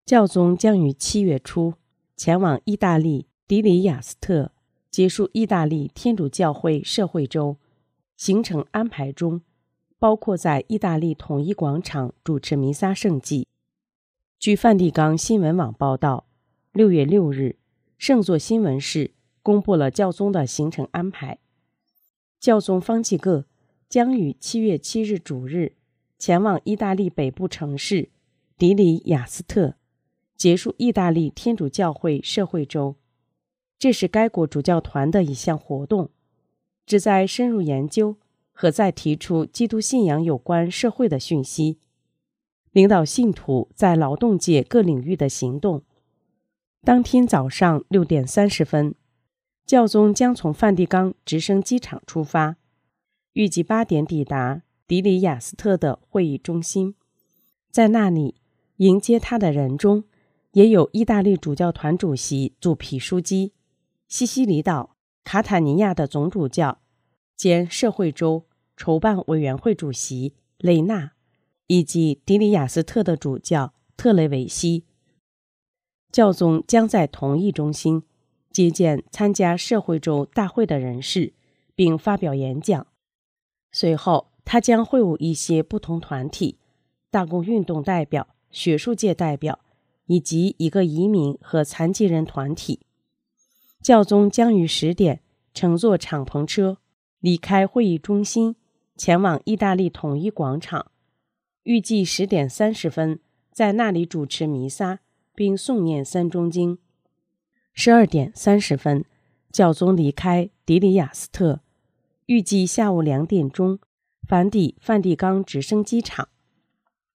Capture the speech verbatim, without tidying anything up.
教宗将于七月初前往意大利迪里亚斯特，结束意大利天主教会社会周。行程安排中包括在意大利统一广场主持弥撒圣祭。据梵蒂冈新闻网报道，六月六日，圣座新闻室公布了教宗的行程安排。教宗方济各将于七月七日主日前往意大利北部城市迪里亚斯特，结束意大利天主教会社会周。这是该国主教团的一项活动，旨在深入研究和再提出基督信仰有关社会的讯息，领导信徒在劳动界各领域的行动。当天早上六点三十分，教宗将从梵蒂冈直升机场出发，预计八点抵达迪里亚斯特的会议中心。在那里迎接他的人中也有意大利主教团主席祖皮枢机、西西里岛卡塔尼亚的总主教兼社会周筹办委员会主席雷纳，以及迪里亚斯特的主教特雷维西。教宗将在同一中心接见参加社会周大会的人士，并发表演讲。随后他将会晤一些不同团体、大公运动代表、学术界代表以及一个移民和残疾人团体。教宗将于十点乘坐敞篷车离开会议中心，前往意大利统一广场，预计十点三十分在那里主持弥撒，并诵念三中经。十二点三十分，教宗离开迪里亚斯特，预计下午两点钟返抵梵蒂冈直升机场。